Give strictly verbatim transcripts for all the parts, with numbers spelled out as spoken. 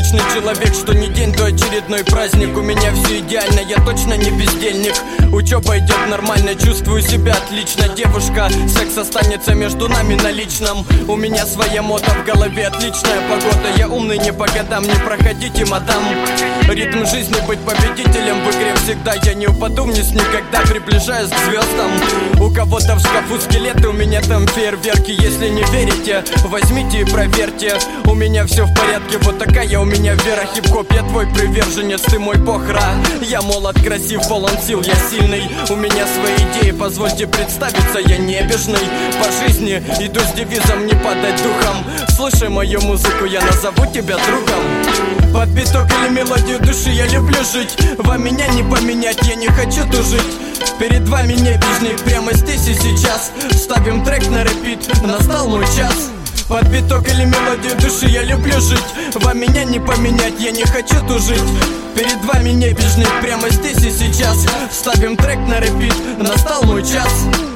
обычный человек, что не день, то очередной праздник. У меня все идеально, я точно не бездельник. Учеба идет нормально, чувствую себя отлично. Девушка, секс останется между нами на личном. У меня своя мода в голове, отличная погода. Я умный не по годам, не проходите, мадам. Ритм жизни, быть победителем в игре всегда. Я не упаду вниз никогда, приближаюсь к звездам. У кого-то в шкафу скелеты, у меня там фейерверки. Если не верите, возьмите и проверьте. У меня все в порядке, вот такая у меня вера. Хип-хоп, я твой приверженец, ты мой похра. Я молод, красив, полон сил, я сильный. У меня свои идеи, позвольте представиться, я небежный. По жизни иду с девизом не падать духом. Слушай мою музыку, я назову тебя другом. Под биток или мелодию души я люблю жить. Вам меня не поменять, я не хочу тужить. Перед вами небежник, прямо здесь и сейчас. Ставим трек на репит, настал мой час. Под биток или мелодию души я люблю жить. Вам меня не поменять, я не хочу тужить. Перед вами небежник, прямо здесь и сейчас. Ставим трек на репит, настал мой час.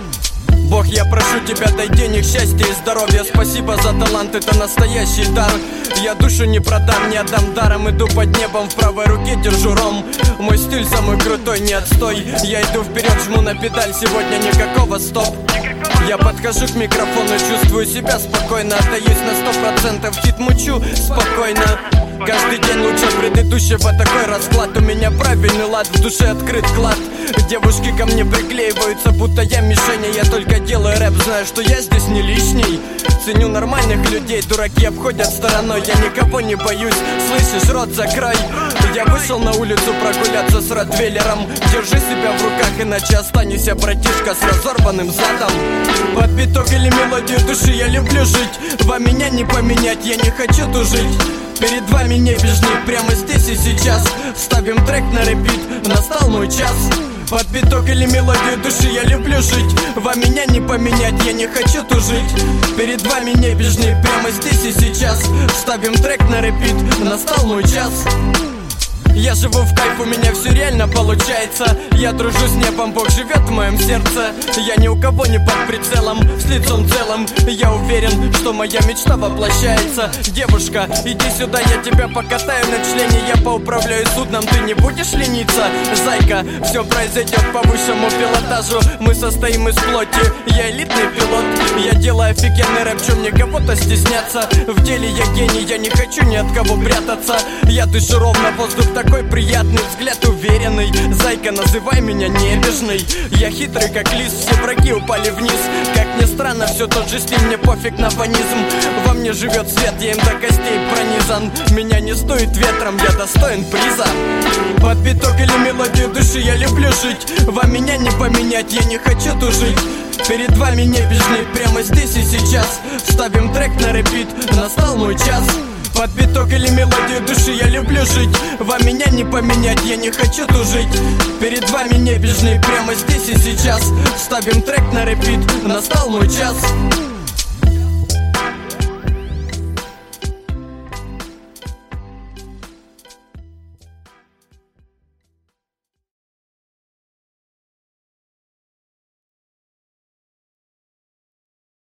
Бог, я прошу тебя, дай денег, счастья и здоровья. Спасибо за талант, это настоящий дар. Я душу не продам, не отдам даром. Иду под небом, в правой руке держу ром. Мой стиль самый крутой, не отстой. Я иду вперед, жму на педаль, сегодня никакого стоп. Я подхожу к микрофону, чувствую себя спокойно. Отдаюсь на сто процентов, хит мучу спокойно. Каждый день лучше предыдущего, такой расклад. У меня правильный лад, в душе открыт клад. Девушки ко мне приклеиваются, будто я мишень. Я только делаю рэп, знаю, что я здесь не лишний. Ценю нормальных людей, дураки обходят стороной. Я никого не боюсь, слышишь, рот закрой. Я вышел на улицу прогуляться с ротвейлером. Держи себя в руках, иначе останешься, братишка, с разорванным задом. Под биток или мелодию души я люблю жить. Вам меня не поменять, я не хочу тужить. Перед вами небежник, прямо здесь и сейчас. Ставим трек на репит, настал мой час. Под биток или мелодию души я люблю жить. Вам меня не поменять, я не хочу тужить. Перед вами небежник, прямо здесь и сейчас. Ставим трек на репит, настал мой час. Я живу в кайф, у меня все реально получается. Я дружу с небом, Бог живет в моем сердце. Я ни у кого не под прицелом, с лицом целым. Я уверен, что моя мечта воплощается. Девушка, иди сюда, я тебя покатаю на члене. Я поуправляю судном, ты не будешь лениться? Зайка, все произойдет по высшему пилотажу. Мы состоим из плоти, я элитный пилот. Я делаю офигенный рэп, чем мне кого-то стесняться. В деле я гений, я не хочу ни от кого прятаться. Я дышу ровно, воздух такой приятный, взгляд уверенный. Зайка, называй меня небежный. Я хитрый как лис, все враги упали вниз. Как ни странно, все тот же стиль, мне пофиг на фанизм. Во мне живет свет, я им до костей пронизан. Меня не стоит ветром, я достоин приза. Под биток или мелодию души я люблю жить. Вам меня не поменять, я не хочу тужить. Перед вами небежник, прямо здесь и сейчас. Ставим трек на репит, настал мой час. Под биток или мелодию души я люблю жить. Вам меня не поменять, я не хочу тужить. Перед вами небежник, прямо здесь и сейчас. Ставим трек на репит, настал мой час.